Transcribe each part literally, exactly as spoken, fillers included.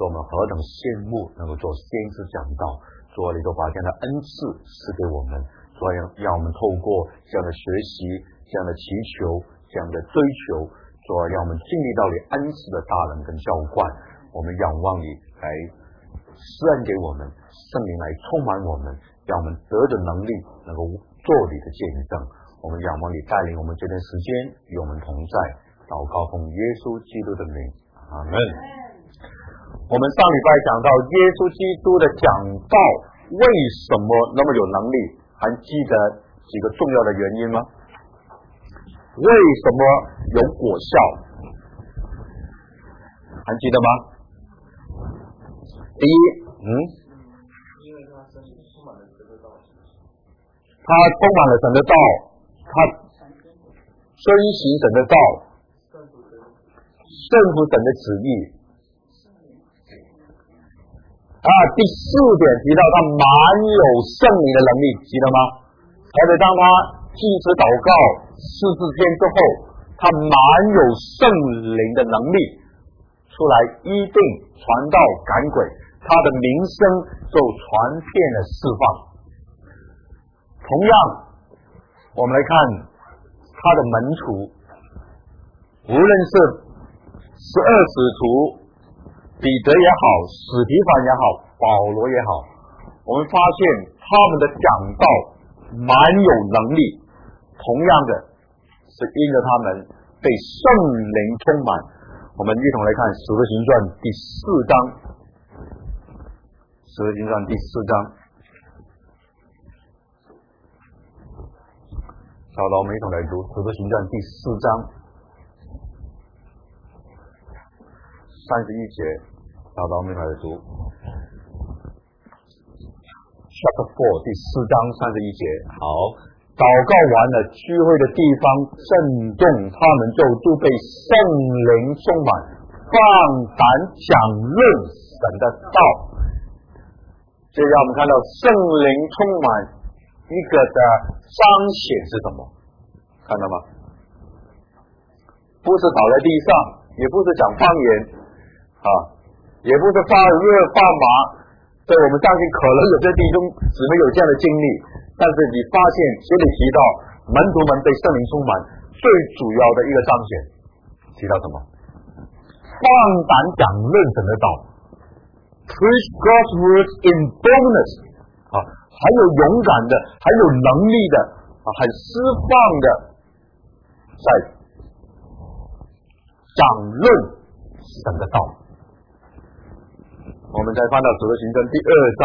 说我们何等羡慕能够做先知讲道，主啊，你都把这样的恩赐赐给我们，主啊，让我们透过这样的学习，这样的祈求，这样的追求，主啊，让我们经历到你恩赐的大能跟浇灌，我们仰望你来施恩给我们，圣灵来充满我们，让我们得着能力能够做你的见证。我们仰望你带领我们这段时间与我们同在，祷告奉耶稣基督的名，阿们。我们上礼拜讲到耶稣基督的讲道为什么那么有能力，还记得几个重要的原因吗？为什么有果效？还记得吗？第一，嗯， 因为他身体充满了神的道， 他充满了神的道，他遵行神的道，顺服神的旨意。啊，第四点提到他满有圣灵的能力，记得吗？而且当他祭司祷告四十天之后，他满有圣灵的能力，出来医病、传道、赶鬼，他的名声就传遍了四方。同样，我们来看他的门徒，无论是十二使徒彼得也好，史提反也好，保罗也好，我们发现他们的讲道蛮有能力，同样的是因着他们被圣灵充满。我们一同来看《使徒行传》第四章，《使徒行传》第四章，好了，我们一同来读《使徒行传》第四章三十一节，好了，我们一同来读 Chapter Four 第四章三十一节。好，祷告完了，聚会的地方震动，他们就都被圣灵充满，放胆讲论神的道。这让我们看到圣灵充满一个的彰显是什么？看到吗？不是倒在地上，也不是讲方言啊，也不是发热发麻。对，我们相信可能有些弟兄姊妹有这样的经历，但是你发现这里提到门徒们被圣灵充满，最主要的一个彰显提到什么？放胆讲论神的道 ，preach God's words in boldness 啊，还有勇敢的，还有能力的啊，很释放的，在讲论神的道。我们再翻到《使徒行传》第二章，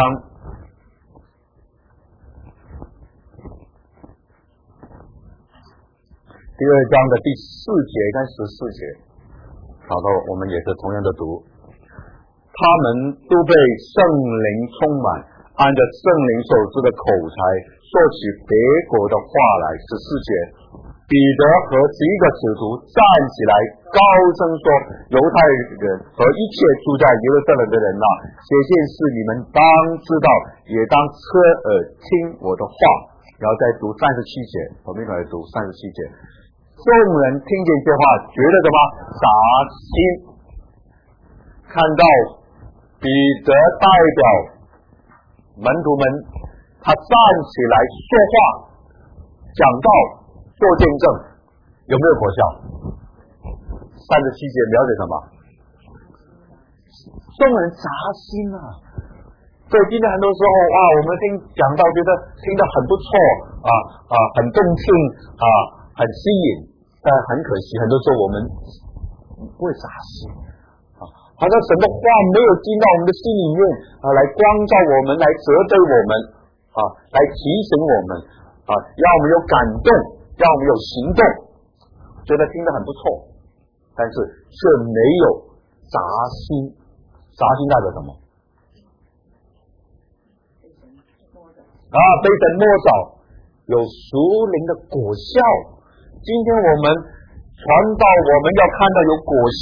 第二章的第四节跟十四节，好的，我们也是同样的读。他们都被圣灵充满，按着圣灵所知的口才，说起别国的话来。十四节，彼得和十一个使徒站起来，高声说：“犹太人和一切住在耶路撒冷的人呐、啊，这件事你们当知道，也当侧耳听我的话。”然后再读三十七节，我们一起来读三十七节。众人听见这话，觉得什么？扎心。看到彼得代表门徒们，他站起来说话、讲道、做见证，有没有果效？三十七节了解什么？众人扎心啊！所以今天很多时候啊，我们听讲道觉得听得很不错啊啊，很动听啊，很吸引，但很可惜，很多时候我们不会扎心啊，好像神的话没有进到我们的心里面啊，来光照我们，来责备我们啊，来提醒我们啊，让我们有感动，让我们有行动，觉得听得很不错，但是却没有扎心。扎心代表什么？啊，被神摸着，有属灵的果效。今天我们传道，我们要看到有果效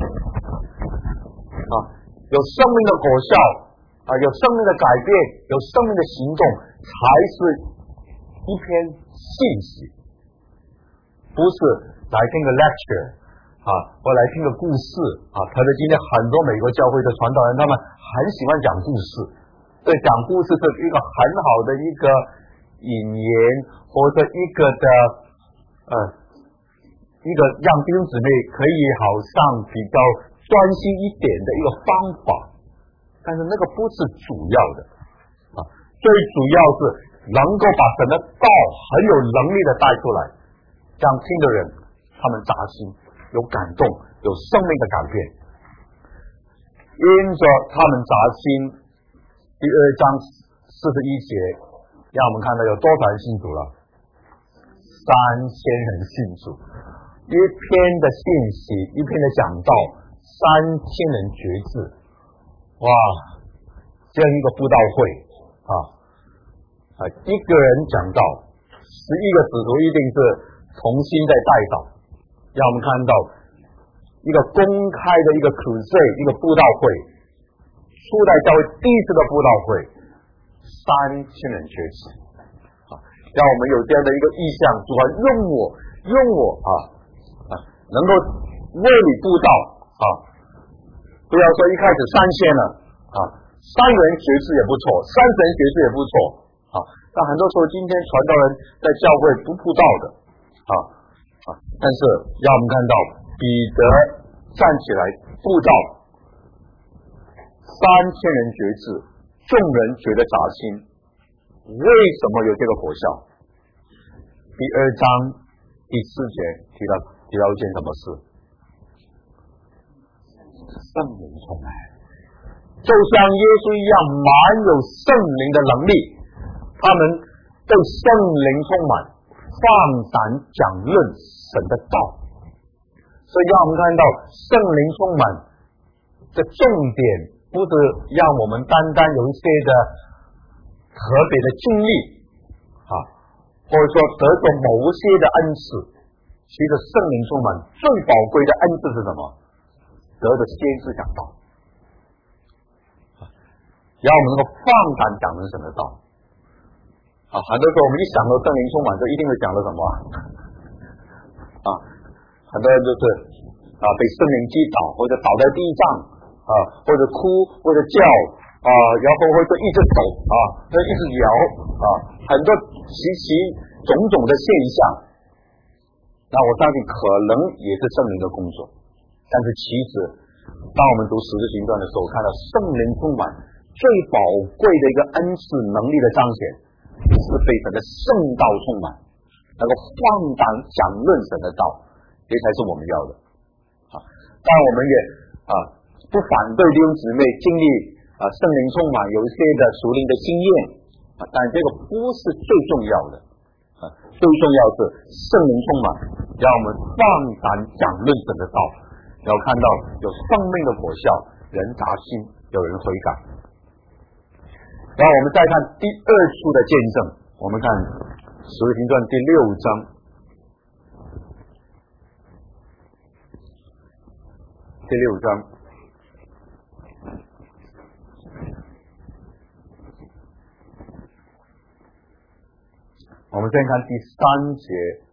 啊，有生命的果效啊，有生命的改变，有生命的行动，才是一篇信息，不是来听个 lecture 啊， 啊，或来听个故事啊。特别今天很多美国教会的传道人，他们很喜欢讲故事。对，讲故事是一个很好的一个引言，或者一个的呃一个让弟兄姊妹可以好像比较专心一点的一个方法。但是那个不是主要的啊，最主要是能够把神的道很有能力的带出来，让听的人他们扎心，有感动，有生命的改变。因着他们扎心，第二章四十一节让我们看到有多少人信主了？三千人信主，一篇的信息，一篇的讲道，三千人决志。哇，这样一个布道会啊啊，一个人讲道，十一个使徒一定是重新再带导，让我们看到一个公开的一个 crusade， 一个布道会，初代教会第一次的布道会，三千人决志啊，让我们有这样的一个意向，主啊用我用我啊啊，能够为你布道啊。不要说一开始三千了啊，三个人决志也不错，三十人决志也不错啊。但很多时候今天传道人在教会不布道的啊啊，但是让我们看到彼得站起来布道，三千人决志，众人觉得扎心。为什么有这个果效？第二章第四节提到提到一件什么事？圣灵充满，就像耶稣一样满有圣灵的能力，他们被圣灵充满，放胆讲论神的道。所以让我们看到圣灵充满的重点，不是让我们单单有一些的特别的经历啊，或者说得着某些的恩赐。其实圣灵充满最宝贵的恩赐是什么？得的先知讲道，让我们能够放胆讲论神的道啊！很多时候我们一想到圣灵充满，就一定会讲到什么啊？很多人就是啊被圣灵击倒，或者倒在地上啊，或者哭，或者叫啊，然后或者一直走啊，或者一直摇啊，很多奇奇种种的现象。那我相信可能也是圣灵的工作。但是其实当我们读使徒行传的时候，看到圣灵充满最宝贵的一个恩赐能力的彰显，是被神的圣道充满，能够放胆讲论神的道，这才是我们要的啊！当然我们也啊不反对弟兄姊妹经历啊圣灵充满有一些的属灵的经验啊，但这个不是最重要的啊，最重要是圣灵充满，让我们放胆讲论神的道。要看到有生命的果效，人扎心，有人悔改。然后我们再看第二处的见证，我们看使徒行传第六章，第六章，我们先看第三节，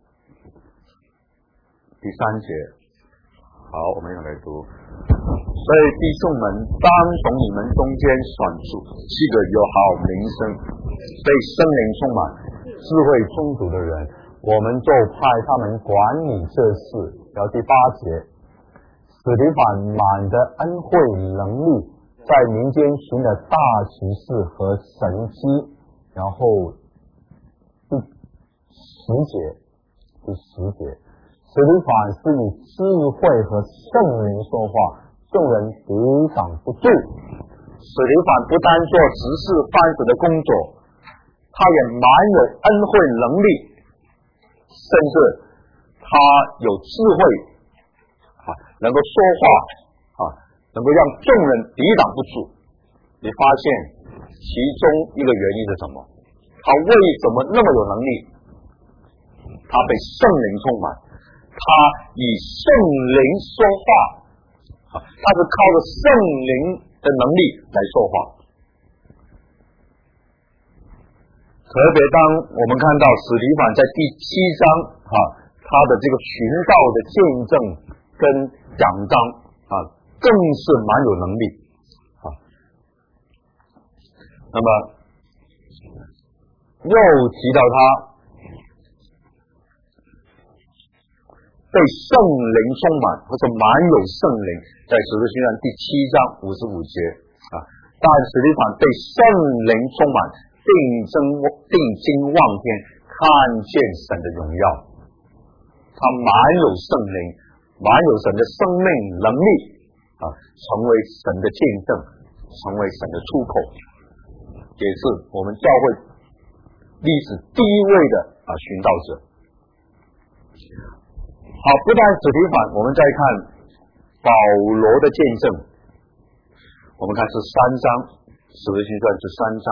第三节。好，我们一起来读。所以弟兄们，当从你们中间选出七个有好名声、被圣灵充满、智慧充足的人，我们就派他们管理这事。然后第八节，使提反满的恩惠能力，在民间行的大奇事和神迹。然后第十节，第十节。使提反是以智慧和圣灵说话，众人抵挡不住。使提反不单做执事办事的工作，他也蛮有恩惠能力，甚至他有智慧啊，能够说话啊，能够让众人抵挡不住。你发现其中一个原因是什么？他为什么那么有能力？他被圣灵充满，他以圣灵说话啊，他是靠着圣灵的能力来说话。特别当我们看到使提反在第七章啊，他的这个寻道的见证，他跟奖章啊，更是蛮有能力啊。那么又提到他被圣灵充满，或者满有圣灵，在使徒行传第七章五十五节啊。但使提反被圣灵充满，定睛定睛望天，看见神的荣耀。他满有圣灵，满有神的生命能力啊，成为神的见证，成为神的出口，也是我们教会历史第一位的啊寻道者。好，不但使提反，我们再看保罗的见证。我们看是三章，使徒行传是三章。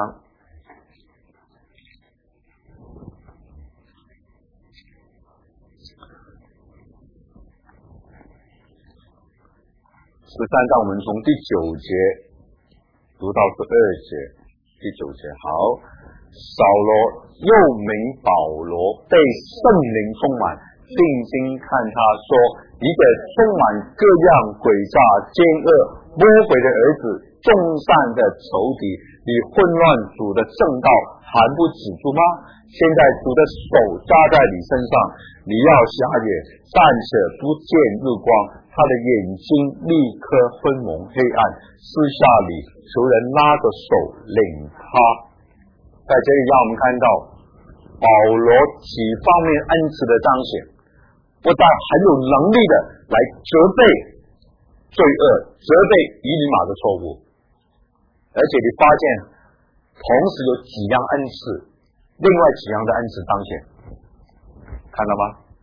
十三章我们从第九节读到十二节，第九节好，扫罗又名保罗，被圣灵充满，定睛看他说，一个充满各样诡诈奸恶魔鬼的儿子，众善的仇敌，你混乱主的正道还不止住吗？现在主的手扎在你身上，你要瞎眼，暂且不见日光，他的眼睛立刻昏蒙黑暗，私下里求人拉着手领他。在这里让我们看到保罗几方面恩赐的彰显，不但很有能力的来责备罪恶，责备以利马的错误，而且你发现同时有几样恩赐，另外几样的恩赐彰显，看到吗？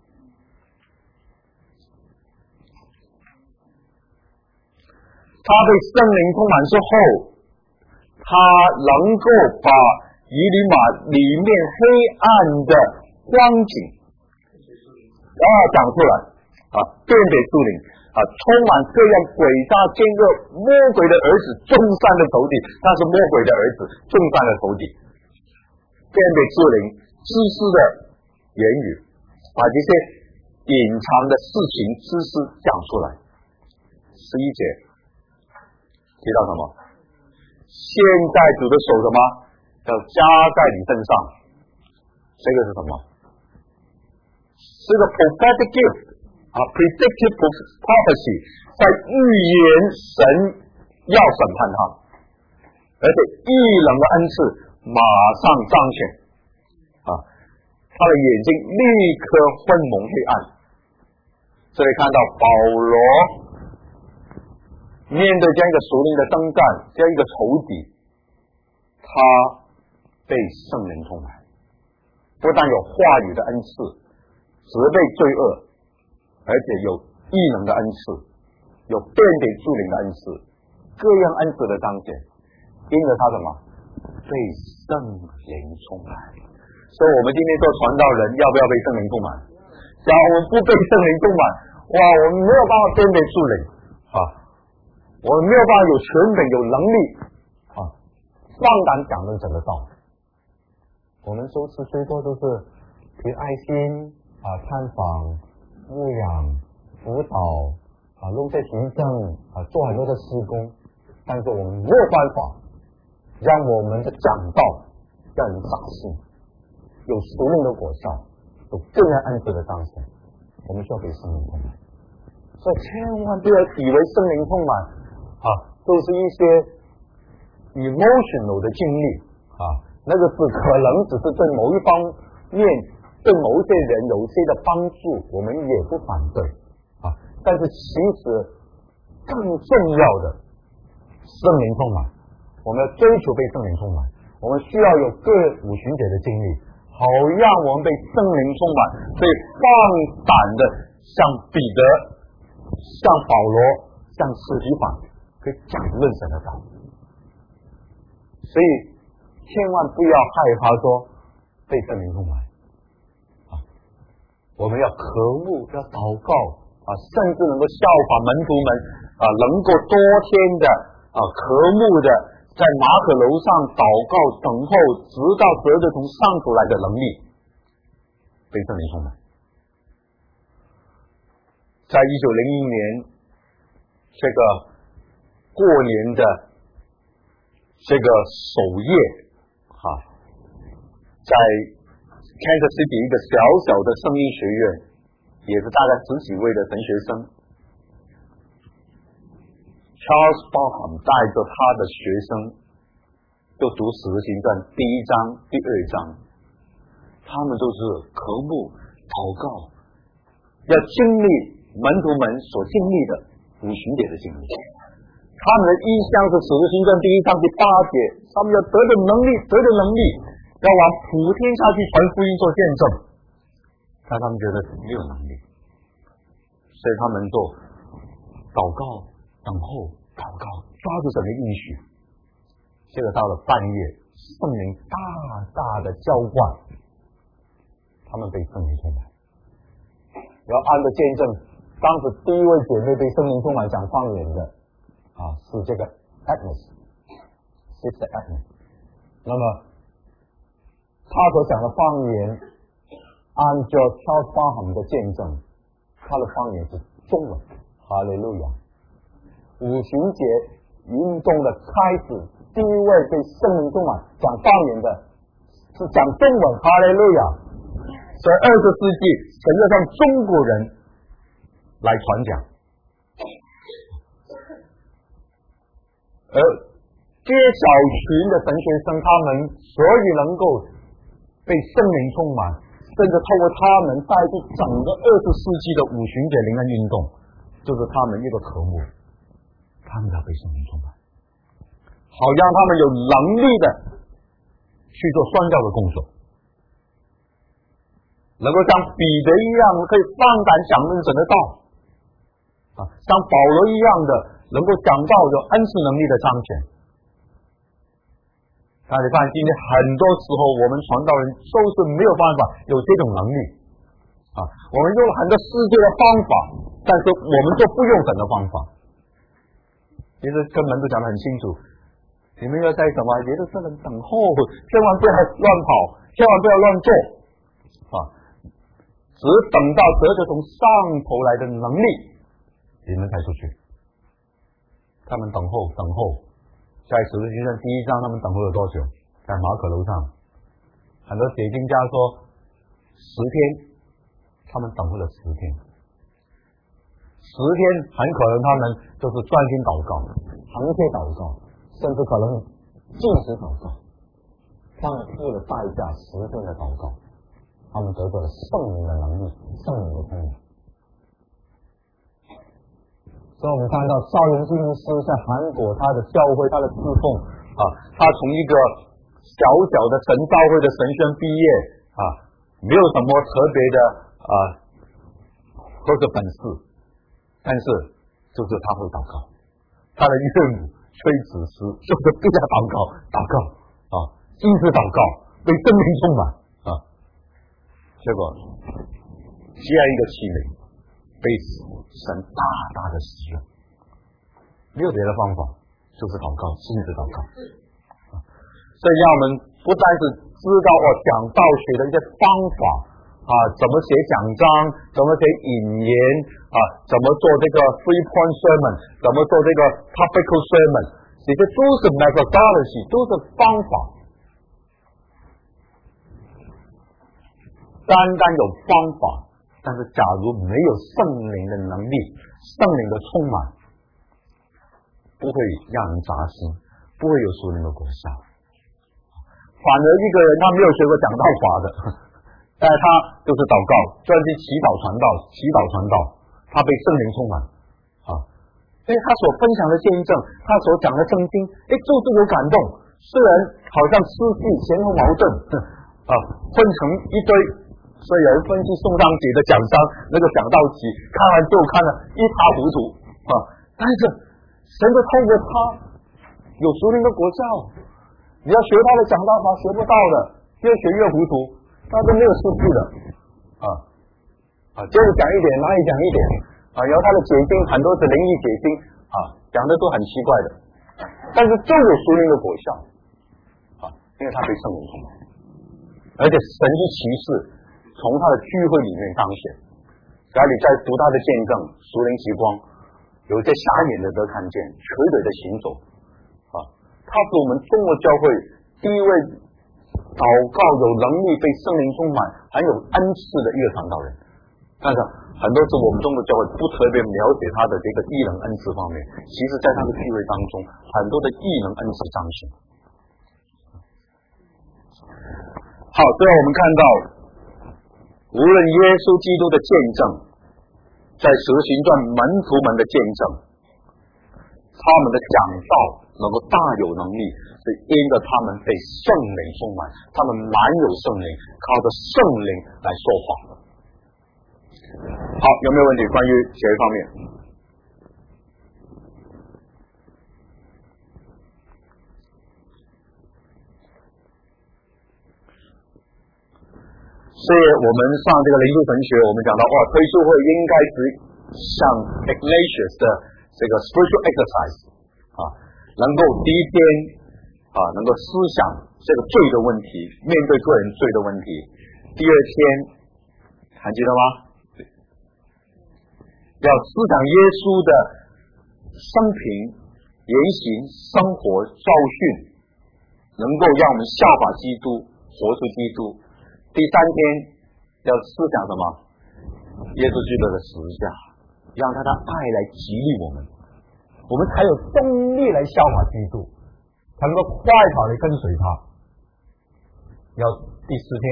他被圣灵充满之后，他能够把以利马里面黑暗的光景啊讲出来啊，辨别出灵啊，充满各样诡诈奸恶魔鬼的儿子，众善的仇敌，他是魔鬼的儿子，众善的仇敌，辨别出灵知识的言语，把这些隐藏的事情知识讲出来。十一节提到什么？现在主的手什么要加在你身上，这个是什么？是个 prophetic gift 啊 predictive prophecy， 在预言神要审判他，而且异能的恩赐马上彰显啊，他的眼睛立刻昏蒙黑暗。这里看到保罗面对这样一个属灵的征战，这样一个仇敌，他被圣灵充满，不但有话语的恩赐，责备罪恶，而且有异能的恩赐，有辨别诸灵的恩赐，各样恩赐的彰显，因着他什么？被圣灵充满。所以我们今天做传道人，要不要被圣灵充满？假如我们不被圣灵充满，哇，我们没有办法辨别诸灵啊，我们没有办法有权柄、有能力啊，放胆讲论神的道。我们周次最多都是凭爱心啊，探访、牧养、辅导啊，弄些行政啊，做很多的施工，但是我们没有办法让我们的讲道让人扎心，有属灵的果效，有各样恩赐的彰显，我们需要被圣灵充满。所以千万不要以为圣灵充满啊，都是一些 emotional 的经历啊，那个是可能只是对某一方面、对某一些人有一些的帮助，我们也不反对啊。但是其实更重要的，圣灵充满，我们要追求被圣灵充满，我们需要有各五旬节的经历，好让我们被圣灵充满，所以放胆的像彼得、像保罗、像司提反，可以讲论神的道。所以千万不要害怕说被圣灵充满啊！我们要渴慕，要祷告啊，甚至能够效法门徒们啊，能够多天的啊渴慕的在马可楼上祷告等候，直到得着从上头来的能力，被圣灵充满。 在一九零一年这个过年的这个首夜啊，在 Kansas City 一个小小的圣经学院，也是大概十几位的神学生 ，Charles Bonham 带着他的学生就读《使徒行传》第一章、第二章，他们都是渴慕祷告，要经历门徒们所经历的五旬节的经历。他们的意向是《使徒行传》第一章第八节，他们要得着能力，得着能力，要往普天下去传福音做见证。但他们觉得没有能力，所以他们就祷告、等候、祷告，抓住神的应许。结果到了半夜，圣灵大大的浇灌，他们被圣灵充满。然后按着见证，当时第一位姐妹被圣灵充满讲方言的啊，是这个 Agnes，Sister Agnes。那么他所讲的方言，按照Charles Bonham的见证，他的方言是中文。哈利路亚！五旬节运动的开始，第一位被圣灵充满讲方言的是讲中文。哈利路亚！所以二十世纪，神要让中国人来传讲，而这些小群的神学生，他们所以能够被圣灵充满，甚至透过他们带出整个二十世纪的五旬节灵恩运动，就是他们一个科目，他们要被圣灵充满，好让他们有能力的去做宣教的工作，能够像彼得一样可以放胆讲论神的道啊，像保罗一样的能够讲到有恩赐能力的彰显。大家看，今天很多时候我们传道人就是没有办法有这种能力啊，我们用了很多世界的方法，但是我们就不用神的方法。其实跟门徒讲得很清楚，你们要在什么别的事能等候，千万不要乱跑，千万不要乱做啊，只等到得着从上头来的能力，你们才出去。他们等候等候，在使徒行传第一章，他们等候了多久？在马可楼上，很多解经家说十天，他们等候了十天。十天很可能他们就是专心祷告，长期祷告，甚至可能禁食祷告，他们付了代价，十天的祷告，他们得到了圣灵的能力，圣灵的充满。所以我们看到少元基督师在韩国，他的教会，他的侍奉啊，他从一个小小的神教会的神学毕业啊，没有什么特别的啊或者本事，但是就是他会祷告，他的岳母崔子诗就是对他祷告，祷告啊，一直祷告，被圣灵充满啊，结果这样一个器皿被神大大的使用，没有别的方法，就是祷告，亲自祷告。所以让我们不但是知道我讲道学的一些方法啊，怎么写讲章，怎么写引言啊，怎么做这个 three point sermon， 怎么做这个 topical sermon， 这些都是 methodology， 都是方法。单单有方法，但是假如没有圣灵的能力，圣灵的充满，不会让人扎心，不会有属灵的果效。反而一个人他没有学过讲道法的，但是他就是祷告，专心祈祷传道，祈祷传道，他被圣灵充满啊，所以他所分享的见证，他所讲的圣经，哎，就是有感动。虽然好像失去前后矛盾啊，分成一堆。所以有人分析宋章节的讲章，那个讲道集看完之后看了一塌糊涂啊！但是神就透过他有属灵的果效，你要学他的讲道法学不到的，越学越糊涂，他都没有失去的啊啊！接着讲一点，哪里讲一点啊？然后他的解经很多是灵异解经啊，讲的都很奇怪的，但是就有属灵的果效啊，因为他被圣灵充满，而且神迹奇事从他的聚会里面彰显， 然后你再读他的见证，属灵极光，有些瞎眼的得看见，瘸腿的行走啊，他是我们中国教会第一位祷告有能力被圣灵充满很有恩赐的一个传道人。但是很多时候我们中国教会不特别了解他的这个异能恩赐方面，其实在他的聚会当中很多的异能恩赐彰显。好，最后我们看到无论耶稣基督的见证，在使徒行传门徒们的见证，他们的讲道能够大有能力，是因着他们被圣灵充满，他们满有圣灵，靠着圣灵来说话。好，有没有问题关于这一方面？所以我们上这个灵修神学，我们讲到哇，推修会应该是像 Ignatius 的这个 spiritual exercise 啊，能够第一天啊能够思想这个罪的问题，面对个人罪的问题；第二天还记得吗？要思想耶稣的生平、言行、生活、教训，能够让我们效法基督，活出基督。第三天要思想什么？耶稣基督的十字架，让他的爱来激励我们，我们才有动力来效法基督，才能够快跑来跟随他。要第四天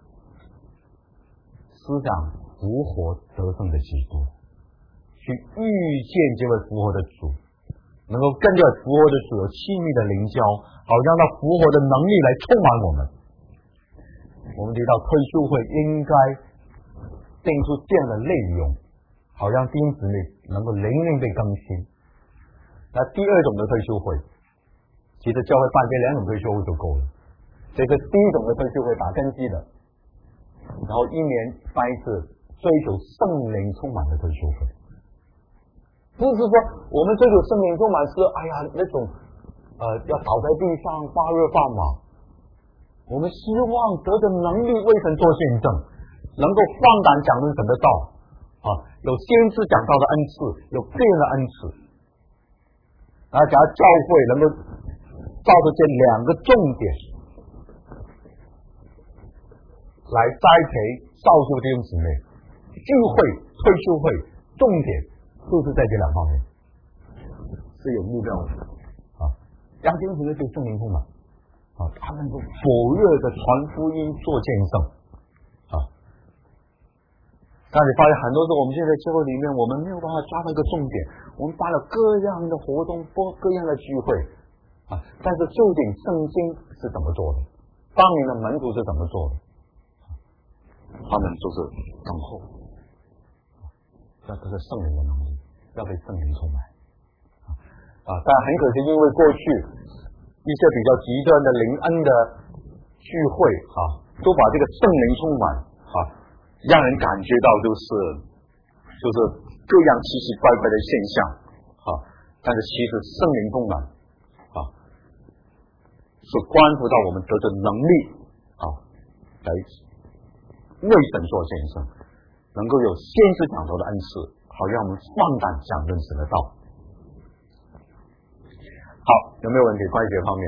思想复活得胜的基督，去遇见这位复活的主，能够跟这位复活的主有亲密的灵交，好让他复活的能力来充满我们。我们提到退休会应该定出这样的内容，好让弟兄姊妹能够灵灵被更新。那第二种的退休会，其实教会办这两种退休会就够了。这个第一种的退休会打根基的，然后一年办一次追求圣灵充满的退休会。不是说我们追求圣灵充满是哎呀那种呃要倒在地上发热发麻，我们希望得着能力为神做见证，能够放胆讲论神的道啊，有先知讲道的恩赐，有个人的恩赐，然后假如教会能够照着这两个重点来栽培造就弟兄姊妹，聚会退休会重点就是在这两方面是有目标的啊，让弟兄姊妹对圣灵充满啊，他们就火热的传福音做见证啊。但你发现很多时候我们现在教会里面，我们没有办法抓到一个重点，我们办了各样的活动，各样的聚会啊，但是究竟圣经是怎么做的？当年的门徒是怎么做的？他们就是等候，要得到圣灵的能力，要被圣灵充满啊！但很可惜，因为过去一些比较极端的灵恩的聚会啊，都把这个圣灵充满啊，让人感觉到就是就是各样奇奇怪怪的现象啊。但是其实圣灵充满啊，是关乎到我们得着能力啊，来为神做见证，能够有先知讲道的恩赐，好让我们放胆讲论神的道。好，有没有问题关于这方面？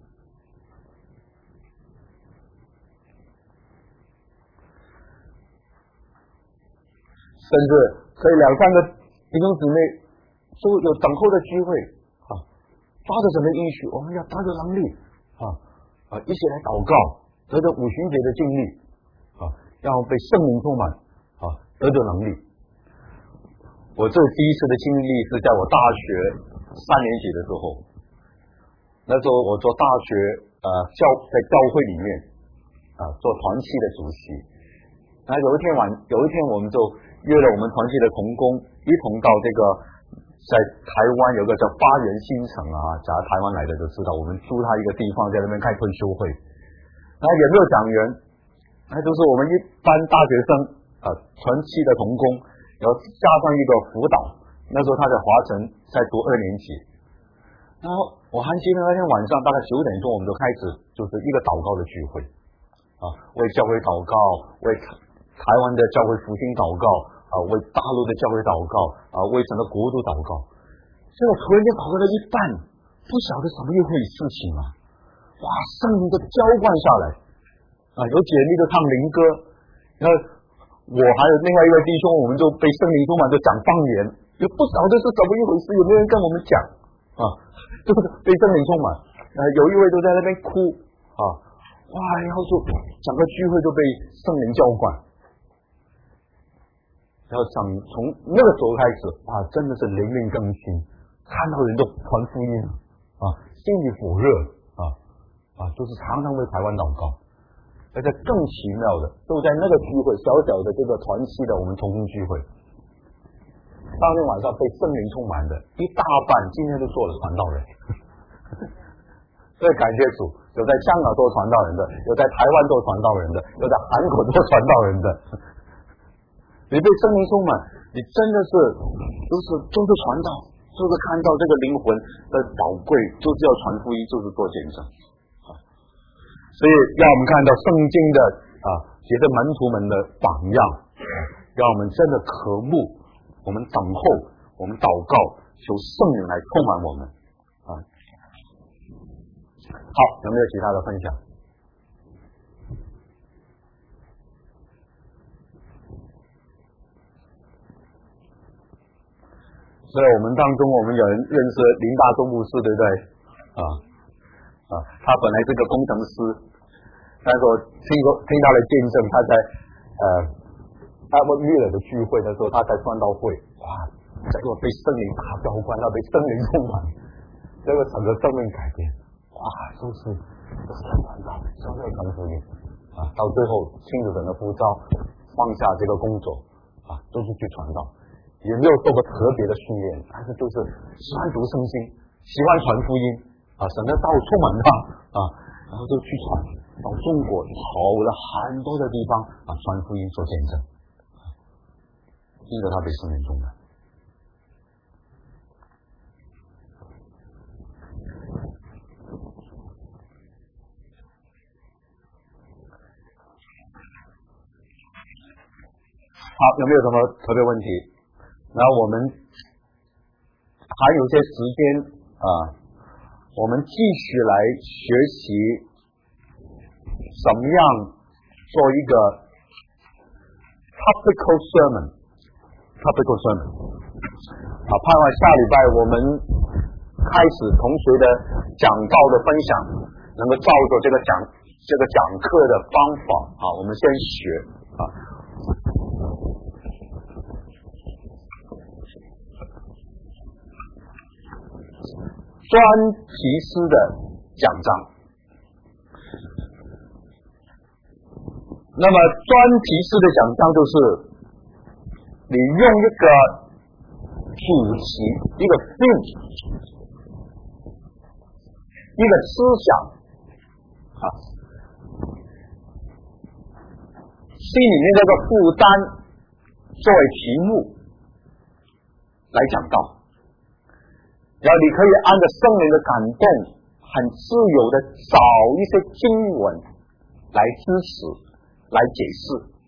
甚至可以两三个弟兄姊妹就有等候的机会啊，抓着神的应许，我们要得着能力啊啊，一起来祷告，得着五旬节的经历啊，让我们被圣灵充满啊，得着能力。我这第一次的经历是在我大学三年级的时候，那时候我做大学呃教在教会里面啊做团契的主席。那有一天晚有一天我们就约了我们团契的同工一同到这个在台湾有个叫发源新城啊，假如台湾来的就知道，我们租他一个地方在那边开退休会。那有没有讲员？那就是我们一般大学生啊团契的同工，然后加上一个辅导。那时候他在华城在读二年级。然后我还记得那天晚上大概九点钟，我们就开始就是一个祷告的聚会啊，为教会祷告，为台湾的教会复兴祷告啊，为大陆的教会祷告啊，为整个国度祷告。结果突然间祷告了一半，不晓得什么一回事情啊！哇，圣灵的浇灌下来啊，有姐妹就唱灵歌，然后我还有另外一位弟兄，我们就被圣灵充满，就讲方言，也不晓得是怎么一回事，有没有人跟我们讲啊？就是被圣灵充满，啊，有一位就在那边哭啊，哇，然后就整个聚会就被圣灵浇灌，然后想从那个时候开始啊，真的是灵灵更新，看到人都传福音啊，心里火热啊啊，就是常常为台湾祷告。而且更奇妙的，就在那个聚会，小小的这个团契的我们同工聚会，当天晚上被圣灵充满的一大半，今天都做了传道人。所以感谢主，有在香港做传道人的，有在台湾做传道人的，有在韩国做传道人的。你被圣灵充满，你真的是就是就是传道，就是看到这个灵魂的宝贵，就是要传福音，就是做见证。所以让我们看到圣经的啊，写的门徒们的榜样，让我们真的渴慕，我们等候，我们祷告，求圣灵来充满我们啊。好，有没有其他的分享？所以我们当中，我们有人认识林大中牧师，对不对？啊啊，他本来是个工程师，但是我听过听他的见证，他在呃他们约了的聚会的时候，他才传道会，哇，结果被圣灵大浇灌，他被圣灵充满，结果整个生命改变，哇，就是就是传道，就是传福音啊，到最后亲自神的呼召，放下这个工作啊，都是去传道，也没有受过特别的训练，但是就是喜欢读圣经，喜欢传福音啊，神的道充满他啊，然后就去传到中国，跑了很多的地方啊，传福音做见证，因着他被圣灵充满。好，有没有什么特别问题？然后我们还有些时间啊，我们继续来学习怎么样做一个 topical sermon，topical sermon 啊，盼望下礼拜我们开始同学的讲道的分享，能够照着这个讲这个讲课的方法啊，我们先学啊。专题师的讲章，那么专题师的讲章就是你用一个主题，一个 theme， 一个思想啊，心里面这个负担作为题目来讲道。然后你可以按照圣灵的感动，很自由的找一些经文来支持、来解释。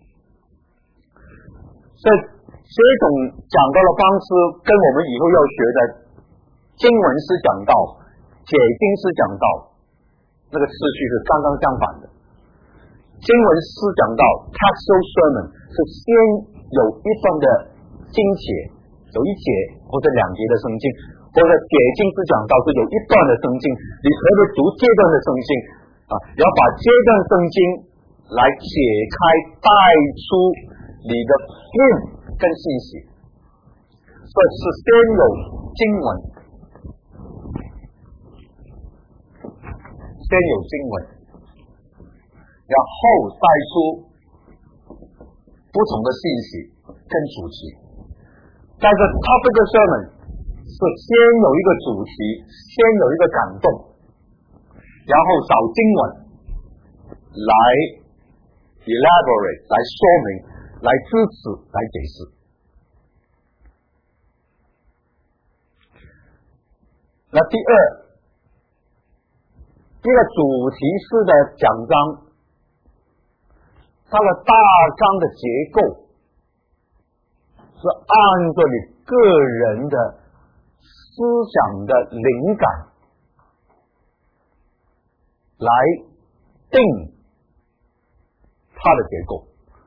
所以这种讲道的方式，跟我们以后要学的经文式讲道、解经式讲道，那个次序是刚刚相反的。经文式讲道 （textual sermon） 是先有一段的经节，有一节或者两节的圣经。或者解经式讲道是有一段的圣经，你可以读阶段的圣经啊，然后把阶段圣经来解开，带出你的 theme 跟信息。所以是先有经文，先有经文，然后带出不同的信息跟主题。但是 topical sermon是先有一个主题，先有一个感动，然后找经文来 elaborate， 来说明，来支持，来解释。那第二，这个主题式的讲章，它的大纲的结构是按照你个人的思想的灵感来定它的结构。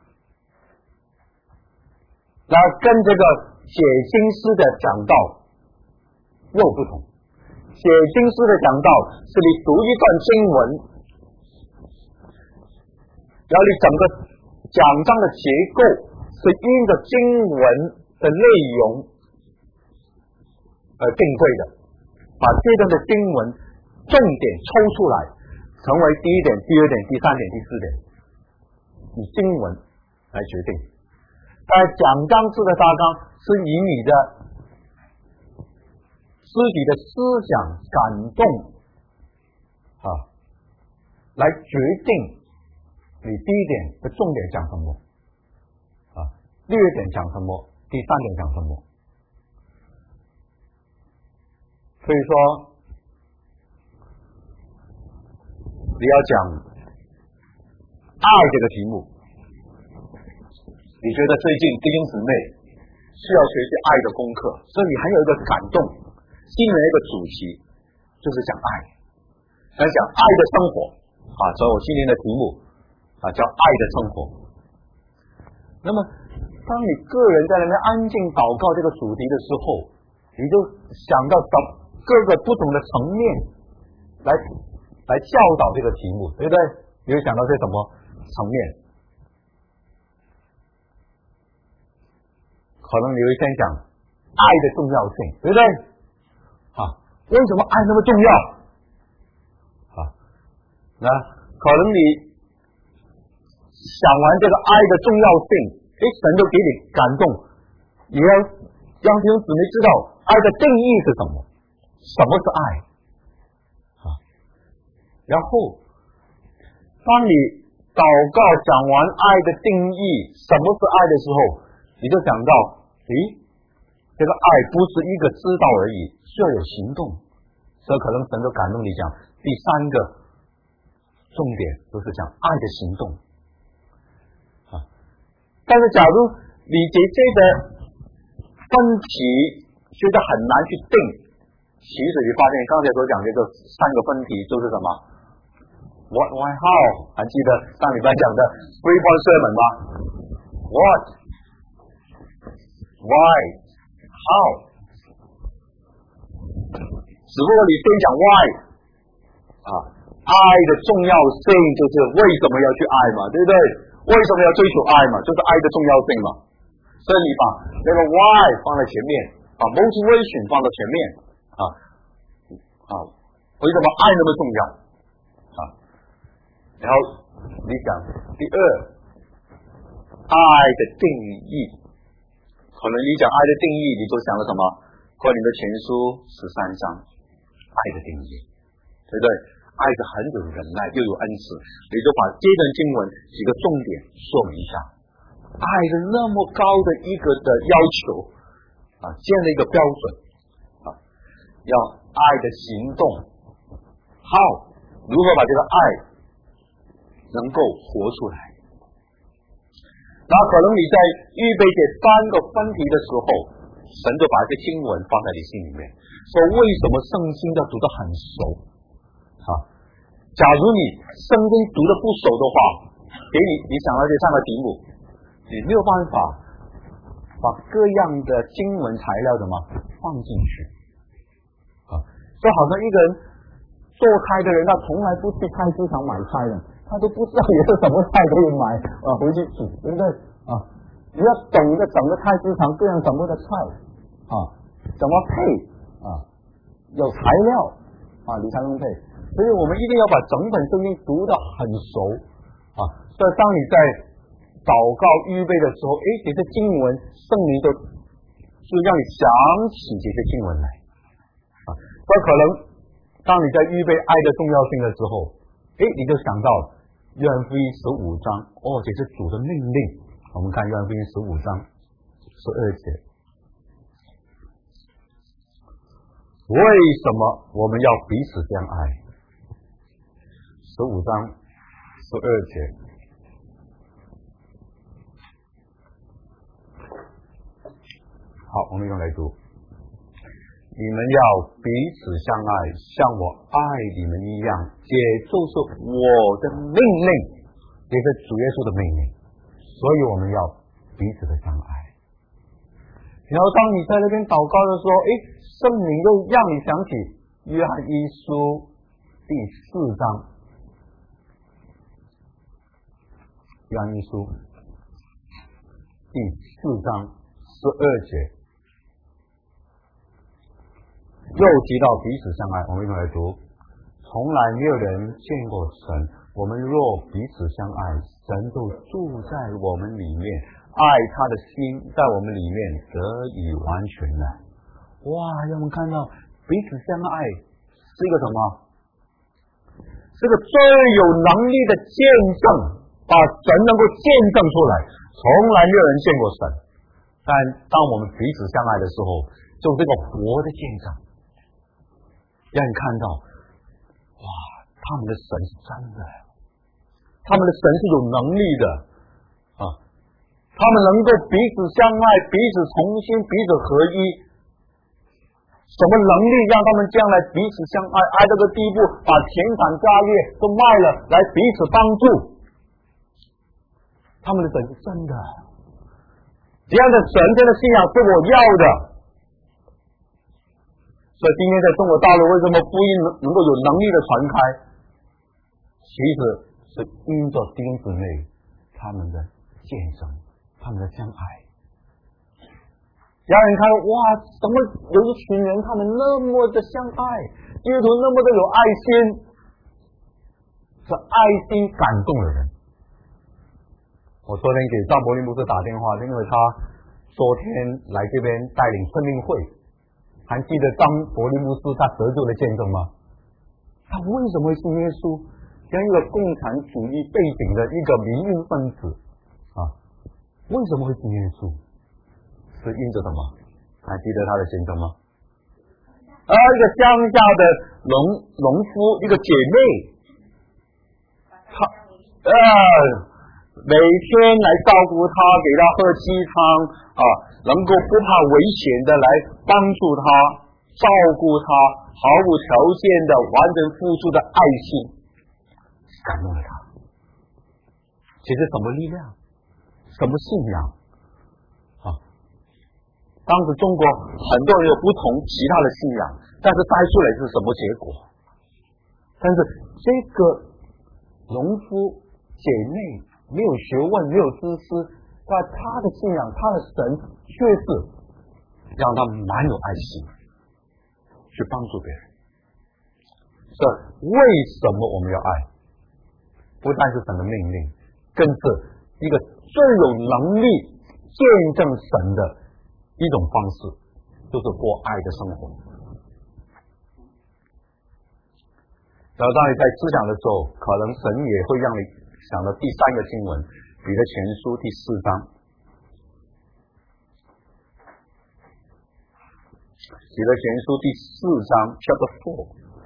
那跟这个解经师的讲道又不同。解经师的讲道是你读一段经文，然后你整个讲章的结构是因着经文的内容而定位的，把这段的经文重点抽出来，成为第一点、第二点、第三点、第四点，以经文来决定。但讲章式的大纲是以你的自己的思想感动啊，来决定你第一点的重点讲什么啊，第二点讲什么，第三点讲什么。所以说，你要讲爱这个题目，你觉得最近弟兄姊妹需要学习爱的功课，所以你还有一个感动。今年一个主题就是讲爱，来讲爱的生活啊，所以我今年的题目啊叫爱的生活。那么，当你个人在那边安静祷告这个主题的时候，你就想到各个不同的层面来来教导这个题目，对不对？你会想到些什么层面？可能你会先讲爱的重要性，对不对？啊，为什么爱那么重要？啊，那可能你想完这个爱的重要性，诶，神就给你感动，你要让弟兄姊妹知道爱的定义是什么，什么是爱啊？然后，当你祷告讲完爱的定义，什么是爱的时候，你就想到，诶。这个爱不是一个知道而已，需要有行动，所以可能神就感动你讲第三个重点就是讲爱的行动啊。但是假如你对这个分题觉得很难去定，其实你发现刚才所讲这个三个分题就是什么 What, Why, How， 还记得上礼拜讲的 Three Point Sermon 吗？ What Why How， 只不过你先讲 why 啊，爱的重要性就是为什么要去爱嘛，对不对？为什么要追求爱嘛，就是爱的重要性嘛。所以你把那个 why 放在前面，把 motivation 放到前面啊啊，为什么爱那么重要啊？然后你讲第二，爱的定义。可能你讲爱的定义，你就想了什么？哥林多前书十三章，爱的定义，对不对？爱是很有忍耐，又有恩慈，你就把这段经文几个重点说明一下。爱是那么高的一个的要求啊，这样的一个标准啊，要爱的行动，好，如何把这个爱能够活出来？那可能你在预备这三个分题的时候，神就把这经文放在你心里面，说为什么圣经要读得很熟啊？假如你圣经读得不熟的话，给你你想到这三个题目，你没有办法把各样的经文材料怎么放进去啊？就好像一个人做菜的人，他从来不去菜市场买菜的。他都不知道有什么菜可以买啊，回去煮，对不对啊？你要懂得整个菜市场各样什么的菜啊，怎么配啊，有材料啊，你才能配。所以我们一定要把整本圣经读得很熟啊。所以当你在祷告预备的时候，诶，这些经文圣灵就就让你想起这些经文来啊。所以可能当你在预备爱的重要性的时候，诶，你就想到约翰福音十五章，哦，这是主的命令。我们看约翰福音十五章十二节，为什么我们要彼此相爱？十五章十二节， 好，我们用来读。你们要彼此相爱，像我爱你们一样，这就是我的命令，也是主耶稣的命令。所以我们要彼此的相爱。然后当你在那边祷告的时候，诶，圣灵又让你想起约翰一书第四章，约翰一书第四章十二节，又提到彼此相爱，我们一起来读。从来没有人见过神，我们若彼此相爱，神就住在我们里面，爱他的心在我们里面得以完全了。哇，让我们看到彼此相爱是一个什么？是个最有能力的见证，把神能够见证出来。从来没有人见过神，但当我们彼此相爱的时候，就是一个活的见证，让你看到，哇，他们的神是真的，他们的神是有能力的啊，他们能够彼此相爱，彼此同心，彼此合一。什么能力让他们将来彼此相爱，爱到个地步，把田产家业都卖了，来彼此帮助？他们的神是真的，这样的神真的信仰是我要的。所以今天在中国大陆，为什么福音能够有能力的传开？其实是因着弟兄姊妹他们的见证，他们的相爱，让人看到，哇，怎么有一群人他们那么的相爱，基督徒那么的有爱心，是爱心感动的人。我昨天给赵柏林牧师打电话，因为他昨天来这边带领生命会，还记得张柏林牧师他得救的见证吗？他为什么会信耶稣？像一个共产主义背景的一个民运分子啊，为什么会信耶稣？是因着什么？还记得他的见证吗？而一个乡下的农农夫，一个姐妹，他呃。每天来照顾他，给他喝鸡汤啊，能够不怕危险的来帮助他，照顾他，毫无条件的完全付出的爱心，感动了他。其实什么力量，什么信仰啊？当时中国很多人有不同其他的信仰，但是带出来是什么结果？但是这个农夫姐妹没有学问，没有知识，但他的信仰，他的神却是让他蛮有爱心，去帮助别人。所以为什么我们要爱？不但是神的命令，更是一个最有能力见证神的一种方式，就是过爱的生活。然后当你在思想的时候，可能神也会让你想到第三个经文，彼得前书第四章。彼得前书第四章 chapter four。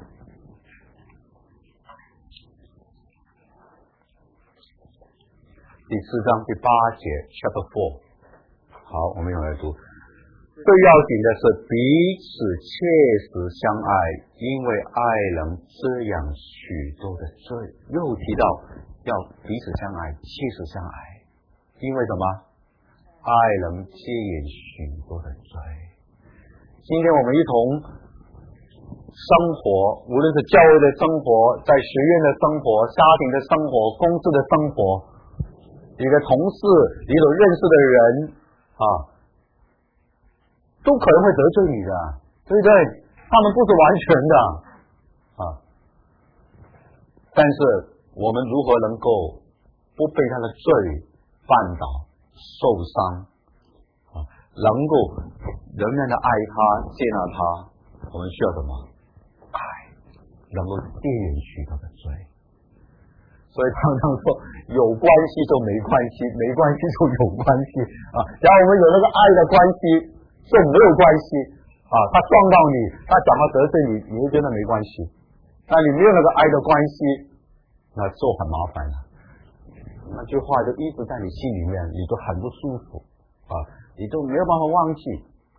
第四章第八节 chapter four。好，我们用来读。最要紧的是彼此切实相爱，因为爱能遮掩许多的罪。又提到要彼此相爱，切实相爱，因为什么？爱能遮掩许多的罪。今天我们一同生活，无论是教会的生活，在学院的生活，家庭的生活，公司的生活，你的同事，你所认识的人啊，都可能会得罪你的，对不对？他们不是完全的啊，但是我们如何能够不被他的罪绊倒、受伤啊？能够仍然的爱他、接纳他，我们需要什么？爱，能够遮掩许多的罪。所以常常说，有关系就没关系，没关系就有关系啊。然后我们有那个爱的关系，就没有关系啊。他撞到你，他讲话得罪你，你会觉得没关系。但你没有那个爱的关系，那就很麻烦了。那句话就一直在你心里面，你就很不舒服啊，你就没有办法忘记啊。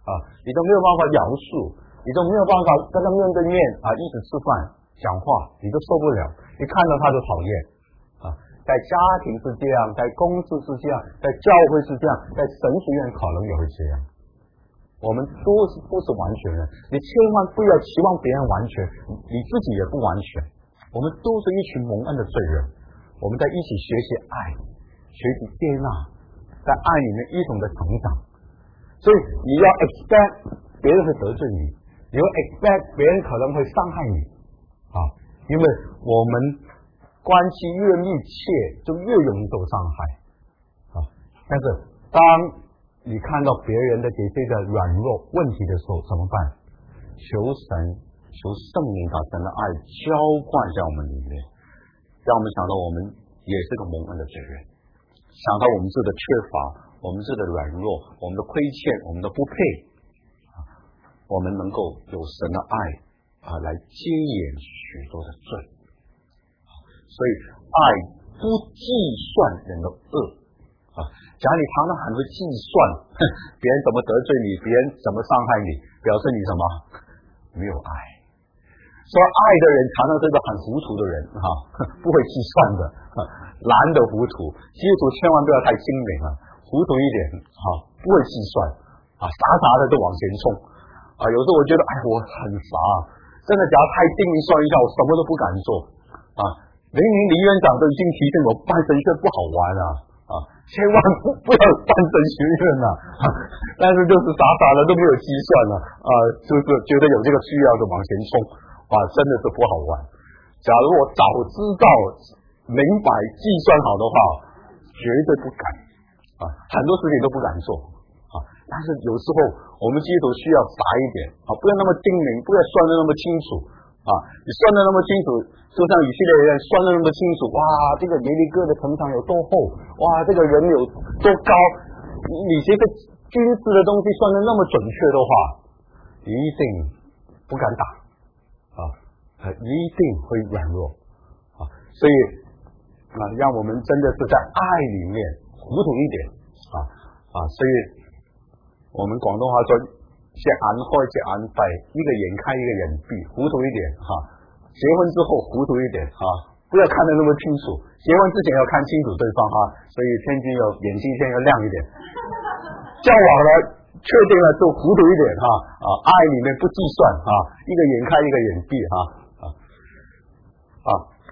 啊，你都没有办法描述，你都没有办法跟他面对面啊一起吃饭讲话，你都受不了，你看到他就讨厌啊。在家庭是这样，在公司是这样，在教会是这样，在神学院可能也会这样。我们都是不是完全人，你千万不要期望别人完全，你自己也不完全。我们都是一群蒙恩的罪人，我们在一起学习爱，学习接纳，在爱里面一同的成长。所以你要 expect 别人会得罪你，你要 expect 别人可能会伤害你啊，因为我们关系越密切，就越容易受伤害啊。但是当你看到别人的这些个软弱问题的时候，怎么办？求神，求圣灵把神的爱浇灌在我们里面，让我们想到我们也是个蒙恩的罪人，想到我们自己的缺乏，我们自己的软弱，我们的亏欠，我们的不配，我们能够有神的爱啊来接掩许多的罪。所以爱不计算人的恶啊，假如你常常很会计算别人怎么得罪你，别人怎么伤害你，表示你什么没有爱。说爱的人常常是个很糊涂的人哈、啊，不会计算的，啊、懒得糊涂。基督徒千万不要太精明了，糊涂一点哈、啊，不会计算啊，傻傻的就往前冲啊。有时候我觉得哎，我很傻，真的，假如太精明算一下，我什么都不敢做啊。明明李院长都已经提醒我办神学不好玩啊啊，千万不不要办神学院啊，啊但是就是傻傻的都没有计算了啊，就是觉得有这个需要就往前冲啊，真的是不好玩。假如我早知道明白计算好的话，绝对不敢啊，很多事情都不敢做啊。但是有时候我们基督徒需要傻一点啊，不要那么精明，不要算得那么清楚啊，你算得那么清楚。就像以色列人算得那么清楚，哇，这个耶利哥的城墙有多厚，哇，这个人有多高，你这个军事的东西算得那么准确的话，一定不敢打啊，一定会软弱啊。所以啊，让我们真的是在爱里面糊涂一点啊啊，所以我们广东话说，是眼开是眼闭，一个眼开一个眼闭，糊涂一点哈、啊。结婚之后糊涂一点啊，不要看得那么清楚。结婚之前要看清楚对方哈，所以天君要眼睛先要亮一点。交往了，确定了就糊涂一点哈啊，爱里面不计算啊，一个眼开一个眼闭哈啊啊。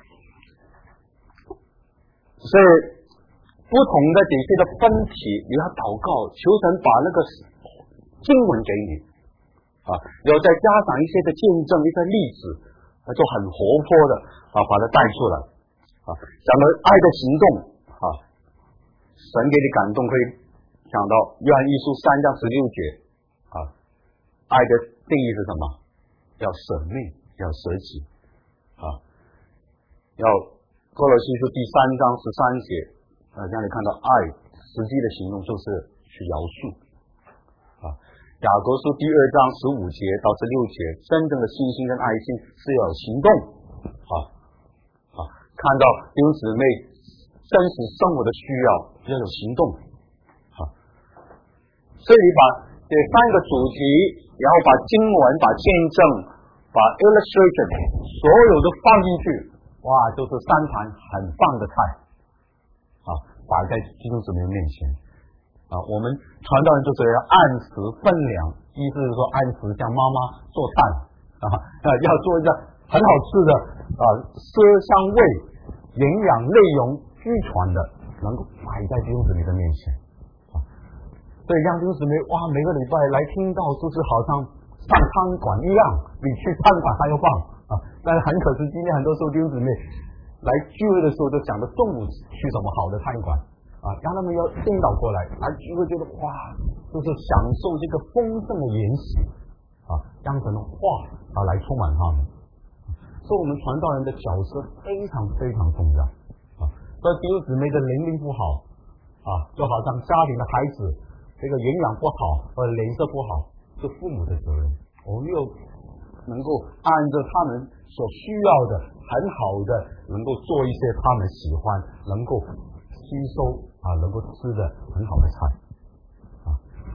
所以不同的这些的分题，你要祷告，求神把那个经文给你啊，要再加上一些的见证，一些例子。就很活泼的啊，把它带出来啊，讲到爱的行动啊，神给你感动，可以想到约翰一书三章十六节啊，爱的定义是什么？要舍命，要舍己啊，要哥罗西书第三章十三节啊，让你看到爱实际的行动就是去饶恕啊。雅各书第二章十五节到十六节，真正的信心跟爱心是要有行动啊啊！看到弟兄姊妹真实生活的需要，要有行动啊！所以你把这三个主题，然后把经文、把见证、把 illustration 所有都放进去，哇，就是三盘很棒的菜啊，摆在弟兄姊妹面前。啊，我们传道人就是要按时分粮，意思是说按时像妈妈做菜啊，要做一个很好吃的啊，色香味、营养内容俱全的，能够摆在弟兄姊妹的面前啊。所以让弟兄姊妹哇，每个礼拜来听到，就是好像上餐馆一样，比去餐馆还要棒啊。但是很可惜，今天很多时候弟兄姊妹来聚会的时候，就想着中午去什么好的餐馆。啊，让他们要颠倒过来，而就会觉得哇，就是享受这个丰盛的筵席啊，让神的话啊来充满他们。所以我们传道人的角色非常非常重要啊。所以弟兄姊妹的灵命不好啊，就好像家庭的孩子这个营养不好或者脸色不好，是父母的责任。我们又能够按照他们所需要的，很好的能够做一些他们喜欢，能够吸收啊，能够吃的很好的菜啊。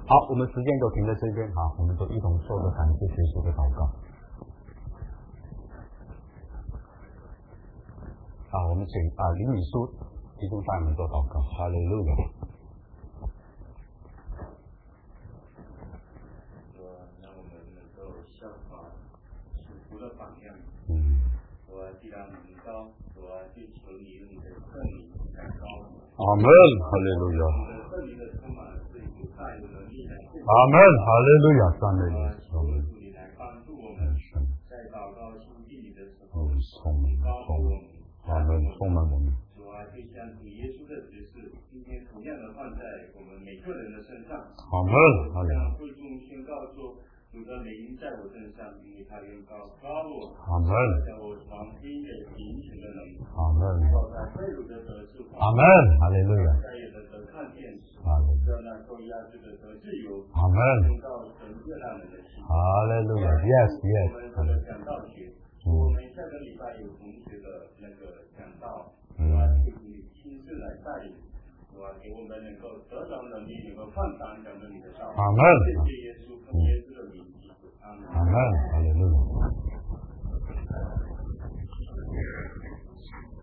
好，我们时间就停在这边哈，我们都一同做个感谢结束的祷告。啊，我们请啊林米书弟兄带我们做祷告，哈利路亚。 让我们能够效法属福的榜样。 嗯。 我既然能高，我就求你用你的圣灵来高我。 阿门，哈利路亚。 你的圣灵的充满是有大有能力的。 阿门，哈利路亚，赞美你， 求主你来帮助我们，在祷告亲近你的时候， 充满，充满，阿门，充满我们。 主啊，就像主耶稣的指示，今天同样的放在我们每个人的身上。 阿门，哈利路亚。 会众宣告说，主的灵在我身上，因为他用高高我， 阿门， 叫我传福音给贫穷的人， 阿门， 我在被掳的得释放， 阿门，哈利路亚， 在有的得看见， 哈利路亚， 在那受压制的得自由， 阿门， 宣告神悦纳人的心， 哈利路亚 ，yes yes， 我们的讲道学，我们下个礼拜有同学的那个讲道，我请你亲自来带领，我给我们能够得着能力，能够放胆讲着你的道， 阿门， 谢谢耶稣，奉耶稣的名。 阿门，哈利路亚。